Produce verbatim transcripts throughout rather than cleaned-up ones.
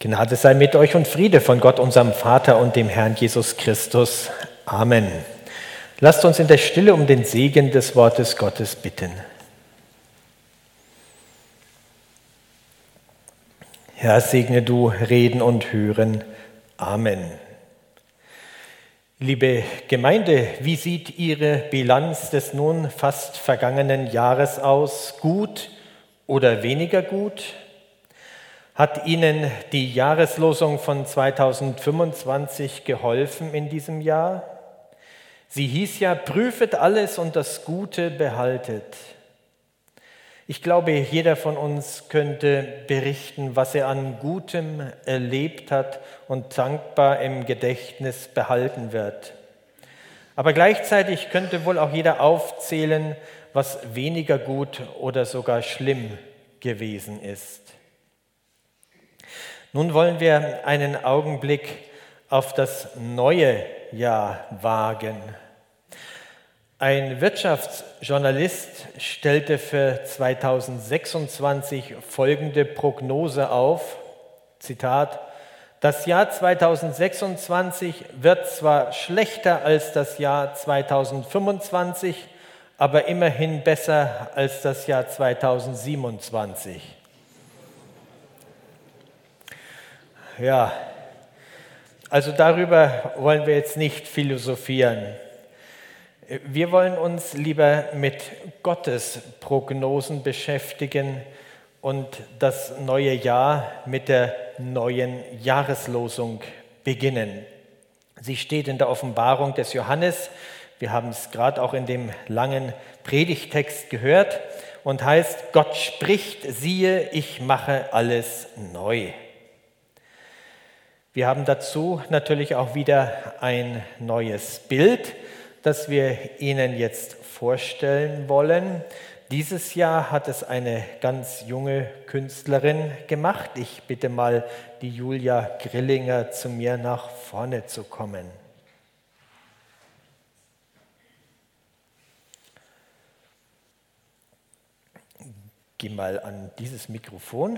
Gnade sei mit euch und Friede von Gott, unserem Vater und dem Herrn Jesus Christus. Amen. Lasst uns in der Stille um den Segen des Wortes Gottes bitten. Herr, segne du Reden und Hören. Amen. Liebe Gemeinde, wie sieht Ihre Bilanz des nun fast vergangenen Jahres aus? Gut oder weniger gut? Hat Ihnen die Jahreslosung von zweitausendfünfundzwanzig geholfen in diesem Jahr? Sie hieß ja, prüfet alles und das Gute behaltet. Ich glaube, jeder von uns könnte berichten, was er an Gutem erlebt hat und dankbar im Gedächtnis behalten wird. Aber gleichzeitig könnte wohl auch jeder aufzählen, was weniger gut oder sogar schlimm gewesen ist. Nun wollen wir einen Augenblick auf das neue Jahr wagen. Ein Wirtschaftsjournalist stellte für zweitausendsechsundzwanzig folgende Prognose auf, Zitat, das Jahr zweitausendsechsundzwanzig wird zwar schlechter als das Jahr zweitausendfünfundzwanzig, aber immerhin besser als das Jahr zweitausendsiebenundzwanzig. Ja, also darüber wollen wir jetzt nicht philosophieren. Wir wollen uns lieber mit Gottes Prognosen beschäftigen und das neue Jahr mit der neuen Jahreslosung beginnen. Sie steht in der Offenbarung des Johannes, wir haben es gerade auch in dem langen Predigtext gehört und heißt, Gott spricht, siehe, ich mache alles neu. Wir haben dazu natürlich auch wieder ein neues Bild, das wir Ihnen jetzt vorstellen wollen. Dieses Jahr hat es eine ganz junge Künstlerin gemacht. Ich bitte mal die Julia Grillinger, zu mir nach vorne zu kommen. Geh mal an dieses Mikrofon.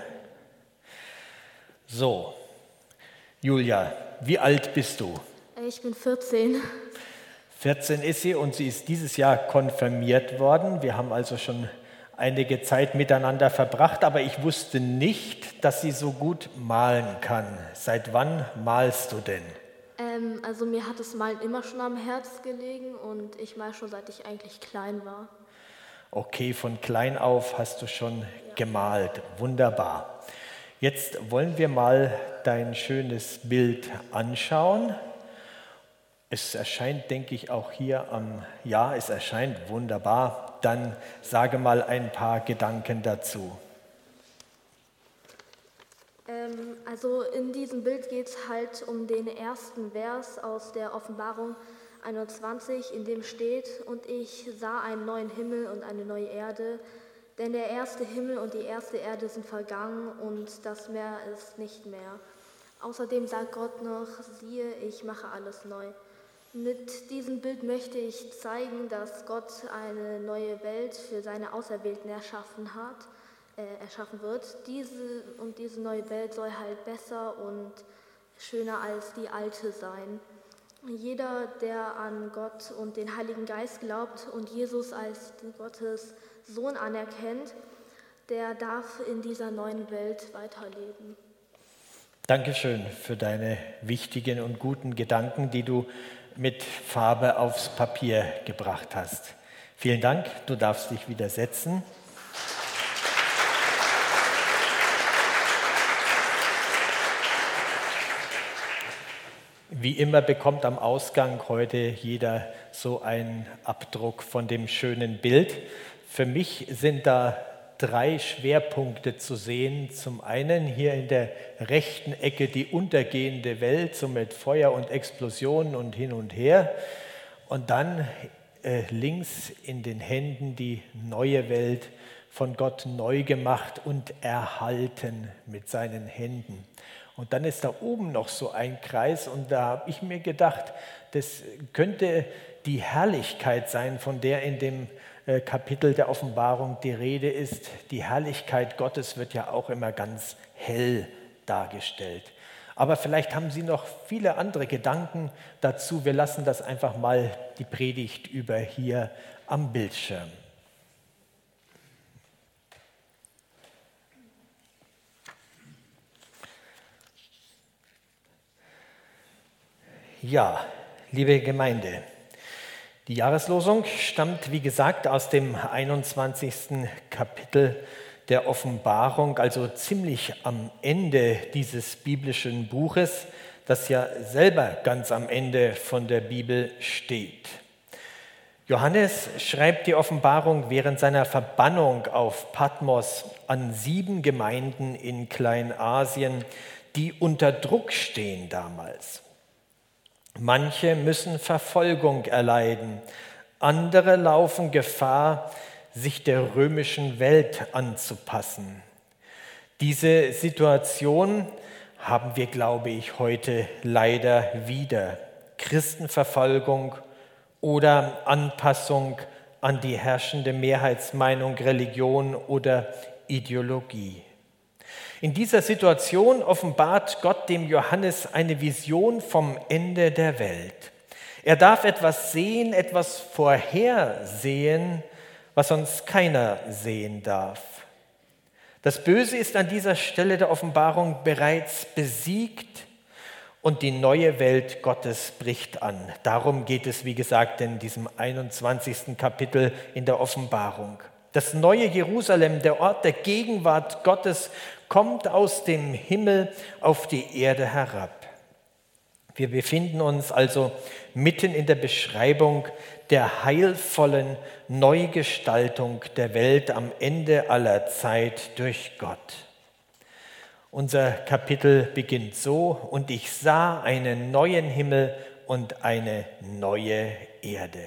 So. Julia, wie alt bist du? Ich bin vierzehn. vierzehn ist sie und sie ist dieses Jahr konfirmiert worden. Wir haben also schon einige Zeit miteinander verbracht, aber ich wusste nicht, dass sie so gut malen kann. Seit wann malst du denn? Ähm, also mir hat das Malen immer schon am Herz gelegen und ich mal schon seit ich eigentlich klein war. Okay, von klein auf hast du schon ja. gemalt. Wunderbar. Jetzt wollen wir mal dein schönes Bild anschauen. Es erscheint, denke ich, auch hier am, ja, es erscheint wunderbar. Dann sage mal ein paar Gedanken dazu. Ähm, also in diesem Bild geht es halt um den ersten Vers aus der Offenbarung einundzwanzig, in dem steht, und ich sah einen neuen Himmel und eine neue Erde, denn der erste Himmel und die erste Erde sind vergangen und das Meer ist nicht mehr. Außerdem sagt Gott noch, siehe, ich mache alles neu. Mit diesem Bild möchte ich zeigen, dass Gott eine neue Welt für seine Auserwählten erschaffen hat, äh, erschaffen wird. Diese, und diese neue Welt soll halt besser und schöner als die alte sein. Jeder, der an Gott und den Heiligen Geist glaubt und Jesus als Gottes Sohn anerkennt, der darf in dieser neuen Welt weiterleben. Dankeschön für deine wichtigen und guten Gedanken, die du mit Farbe aufs Papier gebracht hast. Vielen Dank, du darfst dich wieder setzen. Wie immer bekommt am Ausgang heute jeder so einen Abdruck von dem schönen Bild. Für mich sind da drei Schwerpunkte zu sehen. Zum einen hier in der rechten Ecke die untergehende Welt, so mit Feuer und Explosionen und hin und her. Und dann äh, links in den Händen die neue Welt, von Gott neu gemacht und erhalten mit seinen Händen. Und dann ist da oben noch so ein Kreis und da habe ich mir gedacht, das könnte die Herrlichkeit sein, von der in dem Kapitel der Offenbarung die Rede ist. Die Herrlichkeit Gottes wird ja auch immer ganz hell dargestellt. Aber vielleicht haben Sie noch viele andere Gedanken dazu. Wir lassen das einfach mal die Predigt über hier am Bildschirm. Ja, liebe Gemeinde, die Jahreslosung stammt, wie gesagt, aus dem einundzwanzigsten Kapitel der Offenbarung, also ziemlich am Ende dieses biblischen Buches, das ja selber ganz am Ende von der Bibel steht. Johannes schreibt die Offenbarung während seiner Verbannung auf Patmos an sieben Gemeinden in Kleinasien, die unter Druck stehen damals. Manche müssen Verfolgung erleiden, andere laufen Gefahr, sich der römischen Welt anzupassen. Diese Situation haben wir, glaube ich, heute leider wieder. Christenverfolgung oder Anpassung an die herrschende Mehrheitsmeinung, Religion oder Ideologie. In dieser Situation offenbart Gott dem Johannes eine Vision vom Ende der Welt. Er darf etwas sehen, etwas vorhersehen, was sonst keiner sehen darf. Das Böse ist an dieser Stelle der Offenbarung bereits besiegt und die neue Welt Gottes bricht an. Darum geht es, wie gesagt, in diesem einundzwanzigsten Kapitel in der Offenbarung. Das neue Jerusalem, der Ort der Gegenwart Gottes, kommt aus dem Himmel auf die Erde herab. Wir befinden uns also mitten in der Beschreibung der heilvollen Neugestaltung der Welt am Ende aller Zeit durch Gott. Unser Kapitel beginnt so: Und ich sah einen neuen Himmel und eine neue Erde.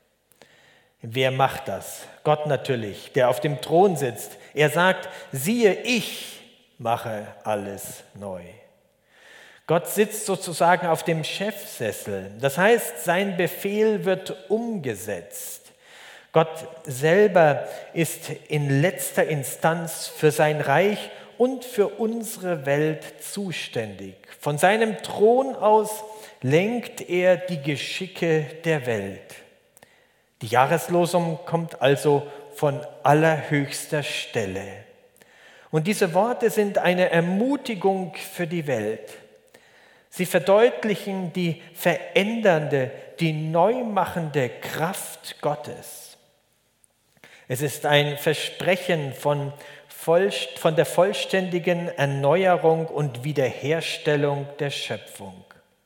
Wer macht das? Gott natürlich, der auf dem Thron sitzt. Er sagt: Siehe, ich mache alles neu. Gott sitzt sozusagen auf dem Chefsessel. Das heißt, sein Befehl wird umgesetzt. Gott selber ist in letzter Instanz für sein Reich und für unsere Welt zuständig. Von seinem Thron aus lenkt er die Geschicke der Welt. Die Jahreslosung kommt also von allerhöchster Stelle. Und diese Worte sind eine Ermutigung für die Welt. Sie verdeutlichen die verändernde, die neumachende Kraft Gottes. Es ist ein Versprechen von, voll, von der vollständigen Erneuerung und Wiederherstellung der Schöpfung.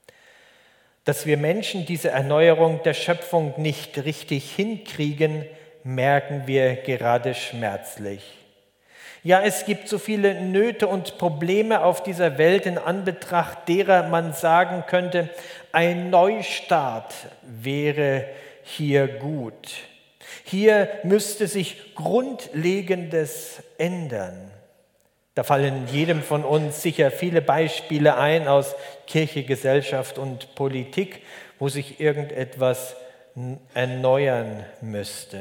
Dass wir Menschen diese Erneuerung der Schöpfung nicht richtig hinkriegen, merken wir gerade schmerzlich. Ja, es gibt so viele Nöte und Probleme auf dieser Welt, in Anbetracht derer man sagen könnte, ein Neustart wäre hier gut. Hier müsste sich Grundlegendes ändern. Da fallen jedem von uns sicher viele Beispiele ein aus Kirche, Gesellschaft und Politik, wo sich irgendetwas erneuern müsste.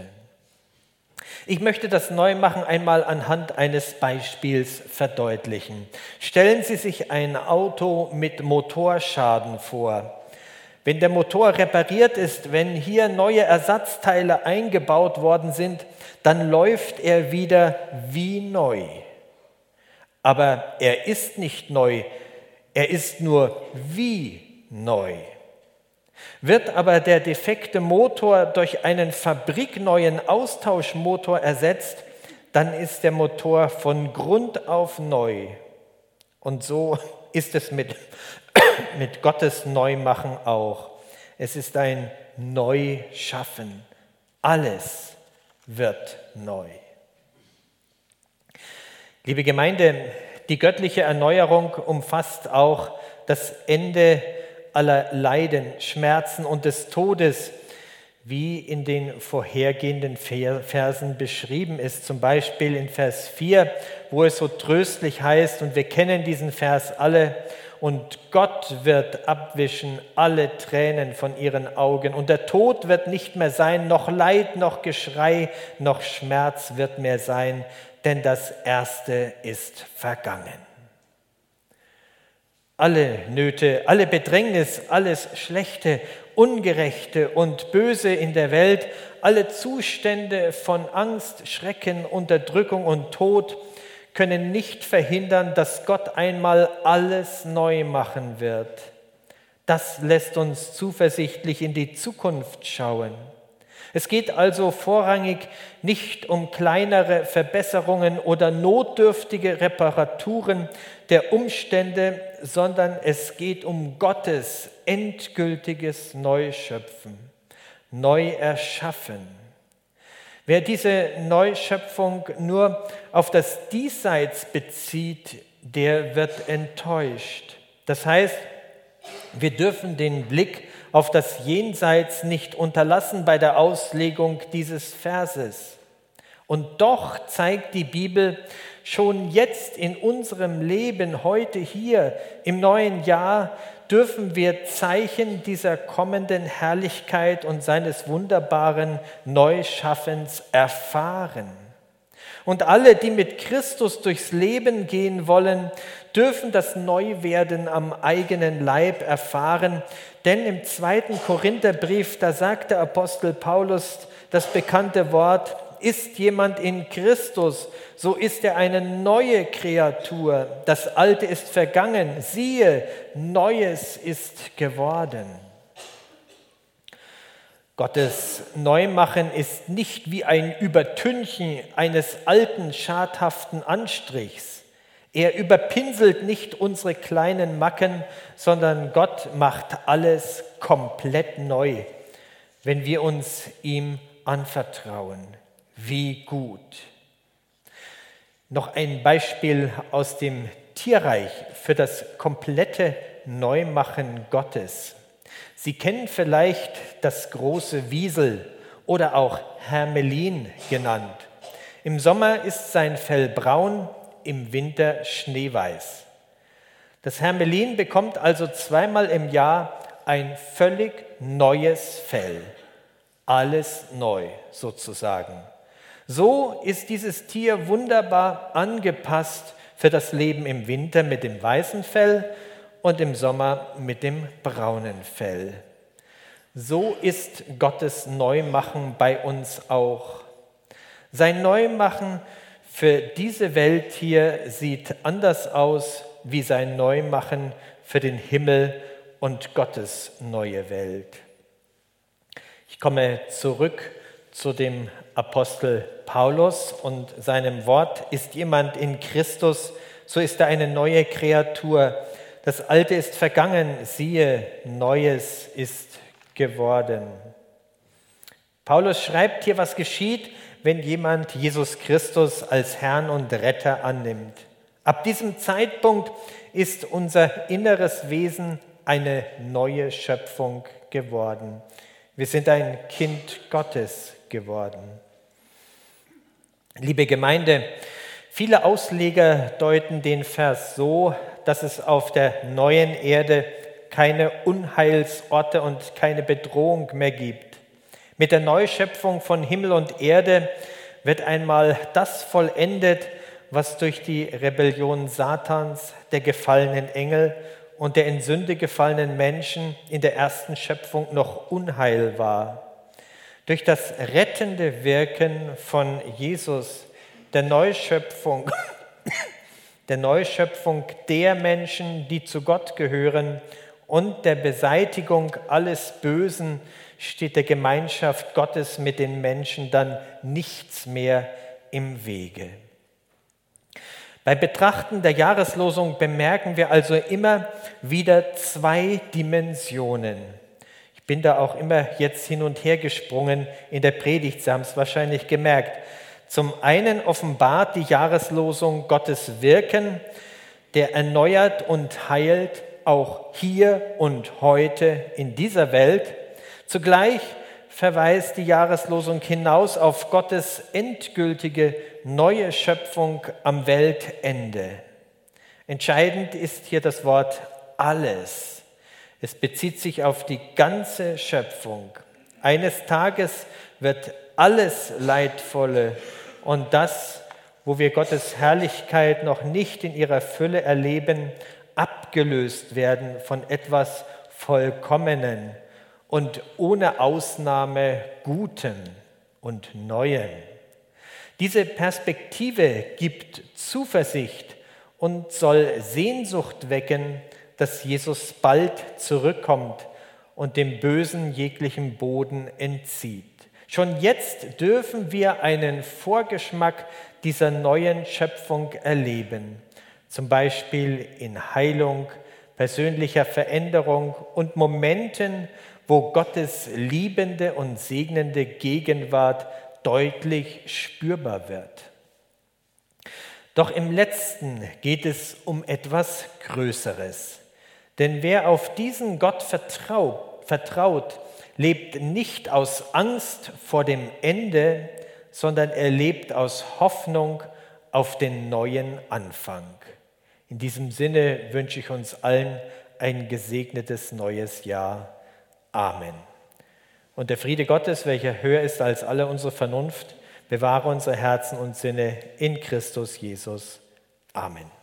Ich möchte das Neumachen einmal anhand eines Beispiels verdeutlichen. Stellen Sie sich ein Auto mit Motorschaden vor. Wenn der Motor repariert ist, wenn hier neue Ersatzteile eingebaut worden sind, dann läuft er wieder wie neu. Aber er ist nicht neu, er ist nur wie neu. Wird aber der defekte Motor durch einen fabrikneuen Austauschmotor ersetzt, dann ist der Motor von Grund auf neu. Und so ist es mit, mit Gottes Neumachen auch. Es ist ein Neuschaffen. Alles wird neu. Liebe Gemeinde, die göttliche Erneuerung umfasst auch das Ende aller Leiden, Schmerzen und des Todes, wie in den vorhergehenden Versen beschrieben ist. Zum Beispiel in Vers vier, wo es so tröstlich heißt, und wir kennen diesen Vers alle, und Gott wird abwischen alle Tränen von ihren Augen, und der Tod wird nicht mehr sein, noch Leid, noch Geschrei, noch Schmerz wird mehr sein, denn das Erste ist vergangen. Alle Nöte, alle Bedrängnis, alles Schlechte, Ungerechte und Böse in der Welt, alle Zustände von Angst, Schrecken, Unterdrückung und Tod können nicht verhindern, dass Gott einmal alles neu machen wird. Das lässt uns zuversichtlich in die Zukunft schauen. Es geht also vorrangig nicht um kleinere Verbesserungen oder notdürftige Reparaturen der Umstände, sondern es geht um Gottes endgültiges Neuschöpfen, Neuerschaffen. Wer diese Neuschöpfung nur auf das Diesseits bezieht, der wird enttäuscht. Das heißt, wir dürfen den Blick auf das Jenseits nicht unterlassen bei der Auslegung dieses Verses. Und doch zeigt die Bibel schon jetzt in unserem Leben, heute hier im neuen Jahr, dürfen wir Zeichen dieser kommenden Herrlichkeit und seines wunderbaren Neuschaffens erfahren. Und alle, die mit Christus durchs Leben gehen wollen, dürfen das Neuwerden am eigenen Leib erfahren. Denn im zweiten Korintherbrief, da sagt der Apostel Paulus das bekannte Wort: Ist jemand in Christus, so ist er eine neue Kreatur. Das Alte ist vergangen, siehe, Neues ist geworden. Gottes Neumachen ist nicht wie ein Übertünchen eines alten, schadhaften Anstrichs. Er überpinselt nicht unsere kleinen Macken, sondern Gott macht alles komplett neu, wenn wir uns ihm anvertrauen. Wie gut. Noch ein Beispiel aus dem Tierreich für das komplette Neumachen Gottes. Sie kennen vielleicht das große Wiesel oder auch Hermelin genannt. Im Sommer ist sein Fell braun, im Winter schneeweiß. Das Hermelin bekommt also zweimal im Jahr ein völlig neues Fell. Alles neu sozusagen. So ist dieses Tier wunderbar angepasst für das Leben im Winter mit dem weißen Fell und im Sommer mit dem braunen Fell. So ist Gottes Neumachen bei uns auch. Sein Neumachen für diese Welt hier sieht anders aus wie sein Neumachen für den Himmel und Gottes neue Welt. Ich komme zurück zu dem Apostel Paulus und seinem Wort: Ist jemand in Christus, so ist er eine neue Kreatur. Das Alte ist vergangen, siehe, Neues ist geworden. Paulus schreibt hier, was geschieht, wenn jemand Jesus Christus als Herrn und Retter annimmt. Ab diesem Zeitpunkt ist unser inneres Wesen eine neue Schöpfung geworden. Wir sind ein Kind Gottes geworden. Liebe Gemeinde, viele Ausleger deuten den Vers so, dass es auf der neuen Erde keine Unheilsorte und keine Bedrohung mehr gibt. Mit der Neuschöpfung von Himmel und Erde wird einmal das vollendet, was durch die Rebellion Satans, der gefallenen Engel und der in Sünde gefallenen Menschen in der ersten Schöpfung noch Unheil war. Durch das rettende Wirken von Jesus, der Neuschöpfung, der Neuschöpfung der Menschen, die zu Gott gehören, und der Beseitigung alles Bösen steht der Gemeinschaft Gottes mit den Menschen dann nichts mehr im Wege. Bei Betrachten der Jahreslosung bemerken wir also immer wieder zwei Dimensionen. Ich bin da auch immer jetzt hin und her gesprungen in der Predigt, Sie haben es wahrscheinlich gemerkt. Zum einen offenbart die Jahreslosung Gottes Wirken, der erneuert und heilt, auch hier und heute in dieser Welt. Zugleich verweist die Jahreslosung hinaus auf Gottes endgültige neue Schöpfung am Weltende. Entscheidend ist hier das Wort alles. Es bezieht sich auf die ganze Schöpfung. Eines Tages wird alles Leidvolle und das, wo wir Gottes Herrlichkeit noch nicht in ihrer Fülle erleben, abgelöst werden von etwas Vollkommenen und ohne Ausnahme Gutem und Neuem. Diese Perspektive gibt Zuversicht und soll Sehnsucht wecken, dass Jesus bald zurückkommt und dem Bösen jeglichen Boden entzieht. Schon jetzt dürfen wir einen Vorgeschmack dieser neuen Schöpfung erleben, zum Beispiel in Heilung, persönlicher Veränderung und Momenten, wo Gottes liebende und segnende Gegenwart deutlich spürbar wird. Doch im Letzten geht es um etwas Größeres. Denn wer auf diesen Gott vertraut, vertraut, lebt nicht aus Angst vor dem Ende, sondern er lebt aus Hoffnung auf den neuen Anfang. In diesem Sinne wünsche ich uns allen ein gesegnetes neues Jahr. Amen. Und der Friede Gottes, welcher höher ist als alle unsere Vernunft, bewahre unsere Herzen und Sinne in Christus Jesus. Amen.